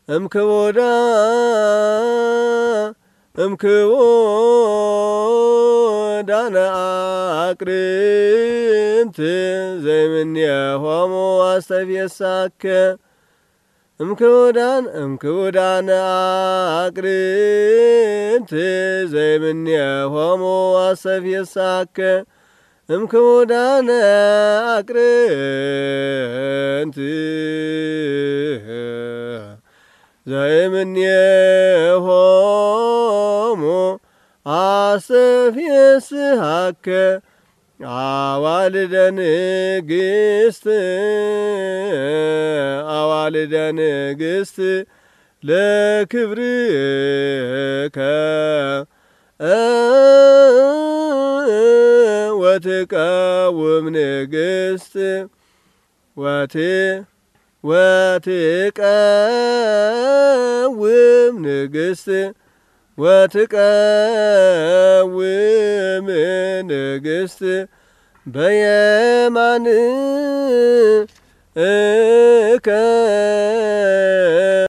እምክቦዳነ አቅርንት ዘይምኔሆሙ አስተፍየሳከ እምክቦዳነ አቅርንት ዘይምኔሆሙ አስተፍየሳከ እምክቦዳነ አቅርንት ዘይምኔሆሙ አስተፍየስሐከ አዋልደ ንግሥት ለክብርከ ወትቀውም ንግሥት ወትቀውም ንግሥት በየማንከ